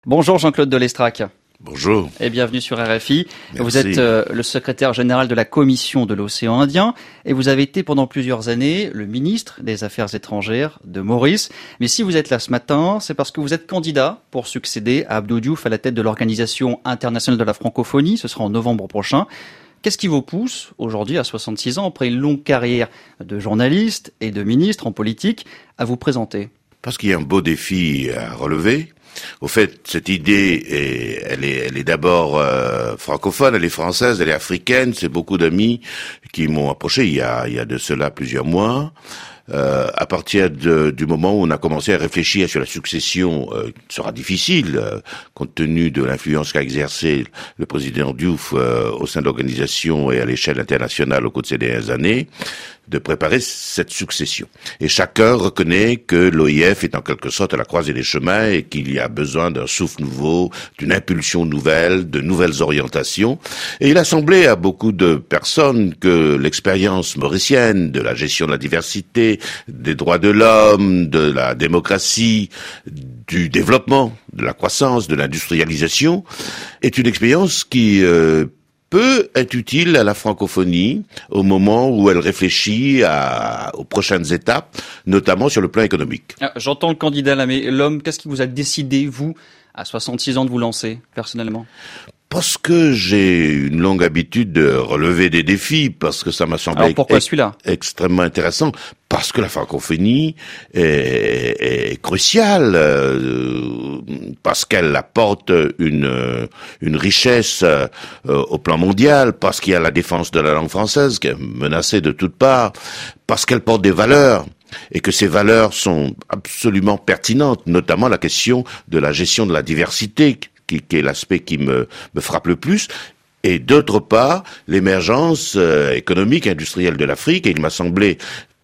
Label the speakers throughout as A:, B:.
A: Bonjour Jean-Claude Delestrac.
B: Bonjour.
A: Et bienvenue sur RFI.
B: Merci.
A: Vous êtes le secrétaire général de la Commission de l'océan Indien et vous avez été pendant plusieurs années le ministre des Affaires étrangères de Maurice. Mais si vous êtes là ce matin, c'est parce que vous êtes candidat pour succéder à Abdou Diouf à la tête de l'Organisation internationale de la francophonie. Ce sera en novembre prochain. Qu'est-ce qui vous pousse aujourd'hui, à 66 ans, après une longue carrière de journaliste et de ministre en politique, à vous présenter ?
B: Parce qu'il y a un beau défi à relever. Au fait, cette idée, elle est d'abord francophone, elle est française, elle est africaine. C'est beaucoup d'amis qui m'ont approché il y a de cela plusieurs mois. À partir du moment où on a commencé à réfléchir sur la succession, qui sera difficile, compte tenu de l'influence qu'a exercé le président Diouf au sein de l'organisation et à l'échelle internationale au cours de ces dernières années, de préparer cette succession. Et chacun reconnaît que l'OIF est en quelque sorte à la croisée des chemins et qu'il y a besoin d'un souffle nouveau, d'une impulsion nouvelle, de nouvelles orientations. Et il a semblé à beaucoup de personnes que l'expérience mauricienne de la gestion de la diversité, des droits de l'homme, de la démocratie, du développement, de la croissance, de l'industrialisation, est une expérience qui peut être utile à la francophonie au moment où elle réfléchit aux prochaines étapes, notamment sur le plan économique.
A: J'entends le candidat là, mais l'homme, qu'est-ce qui vous a décidé, vous, à 66 ans, de vous lancer, personnellement ?
B: Parce que j'ai une longue habitude de relever des défis, parce que ça m'a semblé extrêmement intéressant, parce que la francophonie est cruciale, parce qu'elle apporte une richesse au plan mondial, parce qu'il y a la défense de la langue française qui est menacée de toutes parts, parce qu'elle porte des valeurs. Et que ces valeurs sont absolument pertinentes, notamment la question de la gestion de la diversité, qui est l'aspect qui me frappe le plus, et d'autre part, l'émergence économique, industrielle de l'Afrique, et il m'a semblé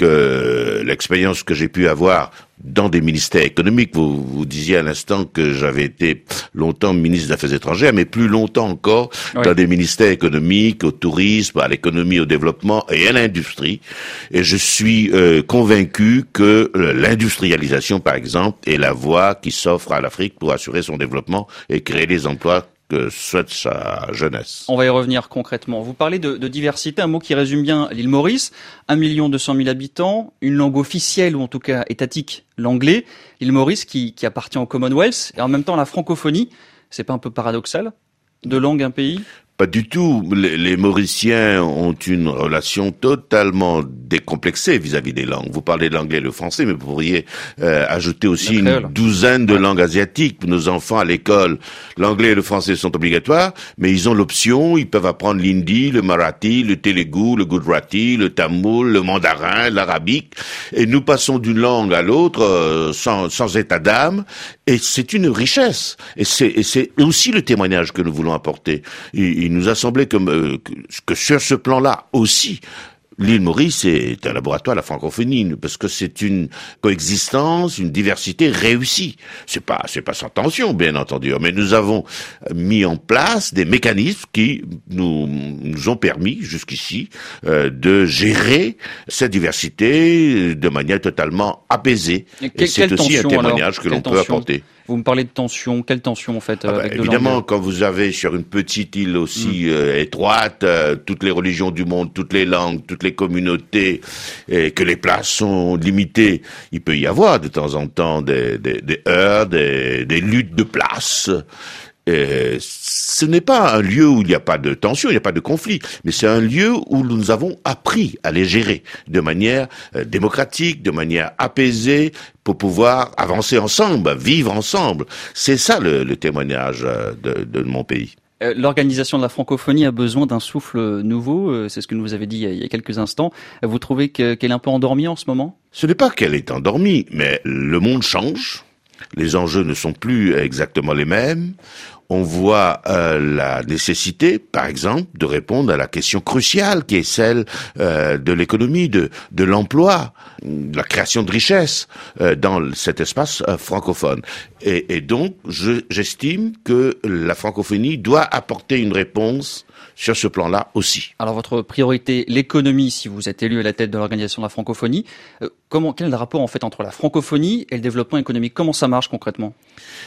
B: que l'expérience que j'ai pu avoir dans des ministères économiques, vous disiez à l'instant que j'avais été longtemps ministre des Affaires étrangères, mais plus longtemps encore dans des ministères économiques, au tourisme, à l'économie, au développement et à l'industrie. Et je suis convaincu que l'industrialisation, par exemple, est la voie qui s'offre à l'Afrique pour assurer son développement et créer les emplois que souhaite sa jeunesse.
A: On va y revenir concrètement. Vous parlez de diversité, un mot qui résume bien l'île Maurice. 1 200 000 habitants, une langue officielle ou en tout cas étatique, l'anglais. L'île Maurice qui appartient au Commonwealth et en même temps la francophonie. C'est pas un peu paradoxal ? Deux langues, un pays ?
B: Pas du tout. Les Mauriciens ont une relation totalement décomplexée vis-à-vis des langues. Vous parlez de l'anglais et le français, mais vous pourriez ajouter aussi une douzaine de langues asiatiques. Pour nos enfants à l'école, l'anglais et le français sont obligatoires, mais ils ont l'option, ils peuvent apprendre l'hindi, le marathi, le telugu, le gujarati, le tamoul, le mandarin, l'arabique. Et nous passons d'une langue à l'autre sans état d'âme. Et c'est une richesse. Et c'est aussi le témoignage que nous voulons apporter. Il nous a semblé que sur ce plan-là aussi, l'île Maurice est un laboratoire de la francophonie, parce que c'est une coexistence, une diversité réussie. C'est pas sans tension, bien entendu, mais nous avons mis en place des mécanismes qui nous ont permis, jusqu'ici, de gérer cette diversité de manière totalement apaisée. Et c'est aussi un témoignage que l'on peut apporter.
A: Vous me parlez de tension. Quelle tension, en fait, avec
B: évidemment, quand vous avez sur une petite île aussi étroite, toutes les religions du monde, toutes les langues, toutes les communautés, et que les places sont limitées, il peut y avoir de temps en temps des heurts, des luttes de place. Ce n'est pas un lieu où il n'y a pas de tension, il n'y a pas de conflit, mais c'est un lieu où nous avons appris à les gérer de manière démocratique, de manière apaisée, pour pouvoir avancer ensemble, vivre ensemble. C'est ça le témoignage de mon pays.
A: L'organisation de la francophonie a besoin d'un souffle nouveau, c'est ce que nous avez dit il y a quelques instants. Vous trouvez qu'elle est un peu endormie en ce moment ?
B: Ce n'est pas qu'elle est endormie, mais le monde change. Les enjeux ne sont plus exactement les mêmes. On voit la nécessité, par exemple, de répondre à la question cruciale qui est celle de l'économie, de l'emploi, de la création de richesses dans cet espace francophone. Et donc, j'estime que la francophonie doit apporter une réponse sur ce plan-là aussi.
A: Alors votre priorité, l'économie, si vous êtes élu à la tête de l'organisation de la francophonie, quel est le rapport en fait entre la francophonie et le développement économique ? Comment ça marche concrètement ?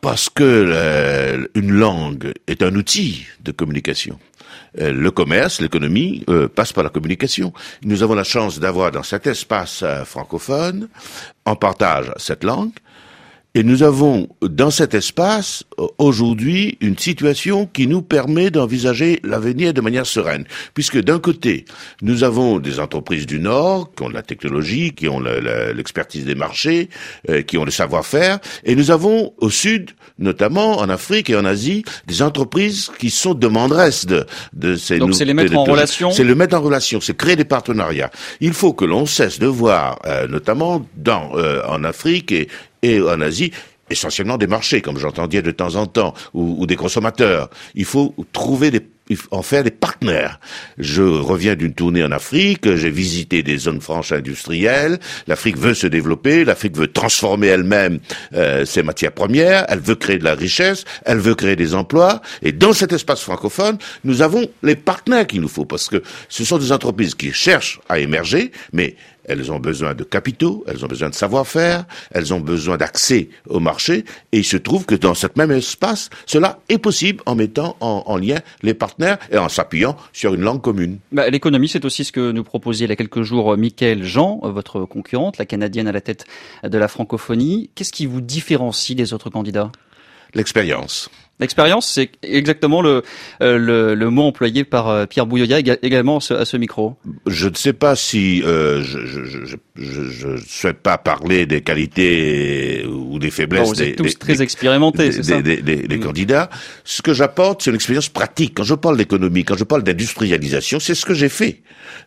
B: Parce que une langue est un outil de communication. Le commerce, l'économie passe par la communication. Nous avons la chance d'avoir dans cet espace francophone, en partage cette langue. Et nous avons dans cet espace aujourd'hui une situation qui nous permet d'envisager l'avenir de manière sereine. Puisque d'un côté, nous avons des entreprises du Nord qui ont de la technologie, qui ont l'expertise des marchés, qui ont le savoir-faire. Et nous avons au Sud, notamment en Afrique et en Asie, des entreprises qui sont demanderesses de ces...
A: Donc c'est les mettre en relation.
B: C'est le mettre en relation, c'est créer des partenariats. Il faut que l'on cesse de voir, notamment en Afrique et en Asie, essentiellement des marchés, comme j'entends dire de temps en temps, ou des consommateurs. Il faut en faire des partenaires. Je reviens d'une tournée en Afrique, j'ai visité des zones franches industrielles. L'Afrique veut se développer, l'Afrique veut transformer elle-même ses matières premières, elle veut créer de la richesse, elle veut créer des emplois. Et dans cet espace francophone, nous avons les partenaires qu'il nous faut, parce que ce sont des entreprises qui cherchent à émerger, mais elles ont besoin de capitaux, elles ont besoin de savoir-faire, elles ont besoin d'accès au marché, et il se trouve que dans ce même espace, cela est possible en mettant en lien les partenaires et en s'appuyant sur une langue commune.
A: L'économie, c'est aussi ce que nous proposiez il y a quelques jours Michaëlle Jean, votre concurrente, la Canadienne à la tête de la francophonie. Qu'est-ce qui vous différencie des autres candidats ?
B: L'expérience.
A: L'expérience, c'est exactement le mot employé par Pierre Bouyoya également à ce micro.
B: Je ne sais pas si je souhaite pas parler des qualités ou des faiblesses.
A: Vous êtes tous très expérimentés, c'est ça.
B: Des candidats. Ce que j'apporte, c'est une expérience pratique. Quand je parle d'économie, quand je parle d'industrialisation, c'est ce que j'ai fait.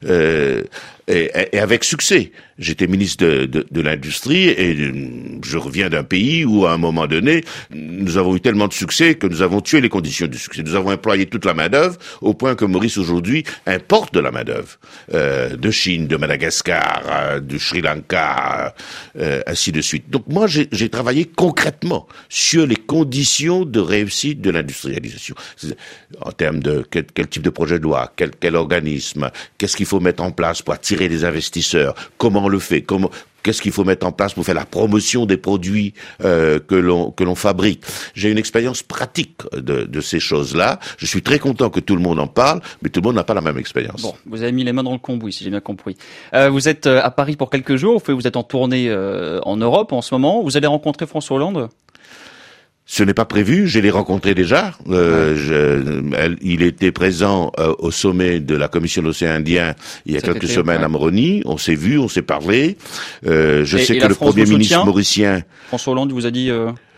B: Et avec succès. J'étais ministre de l'Industrie et je reviens d'un pays où, à un moment donné, nous avons eu tellement de succès que nous avons tué les conditions du succès. Nous avons employé toute la main-d'œuvre au point que Maurice, aujourd'hui, importe de la main-d'œuvre. De Chine, de Madagascar, du Sri Lanka, ainsi de suite. Donc moi, j'ai travaillé concrètement sur les conditions de réussite de l'industrialisation. En termes de quel type de projet de loi, quel organisme, qu'est-ce qu'il faut mettre en place pour attirer des investisseurs, comment on le fait, qu'est-ce qu'il faut mettre en place pour faire la promotion des produits que l'on fabrique. J'ai une expérience pratique de ces choses-là. Je suis très content que tout le monde en parle, mais tout le monde n'a pas la même expérience.
A: Bon, vous avez mis les mains dans le cambouis, si j'ai bien compris. Vous êtes à Paris pour quelques jours, vous êtes en tournée en Europe en ce moment. Vous allez rencontrer François Hollande ?
B: Ce n'est pas prévu, je l'ai rencontré déjà. Il était présent au sommet de la Commission de l'océan Indien il y a quelques semaines à Moroni. On s'est vu, on s'est parlé. Je sais que le Premier ministre mauricien...
A: François Hollande vous a dit...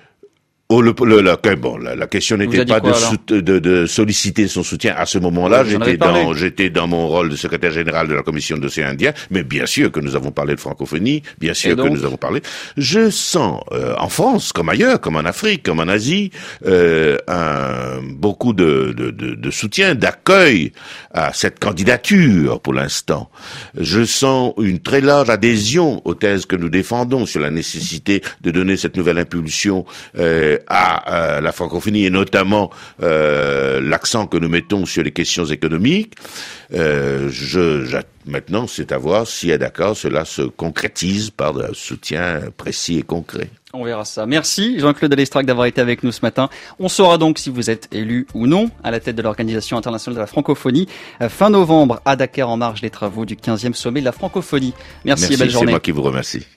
B: la question n'était pas de solliciter son soutien à ce moment-là. J'étais dans mon rôle de secrétaire général de la Commission de l'océan Indien, mais bien sûr que nous avons parlé de francophonie, bien sûr que nous avons parlé. Je sens en France, comme ailleurs, comme en Afrique, comme en Asie, beaucoup de soutien, d'accueil à cette candidature pour l'instant. Je sens une très large adhésion aux thèses que nous défendons sur la nécessité de donner cette nouvelle impulsion à la francophonie et notamment l'accent que nous mettons sur les questions économiques. Maintenant, c'est à voir si à Dakar cela se concrétise par un soutien précis et concret.
A: On verra ça. Merci Jean-Claude Alestrac d'avoir été avec nous ce matin. On saura donc si vous êtes élu ou non à la tête de l'Organisation internationale de la francophonie fin novembre à Dakar en marge des travaux du 15e sommet de la francophonie. Merci et belle journée.
B: C'est moi qui vous remercie.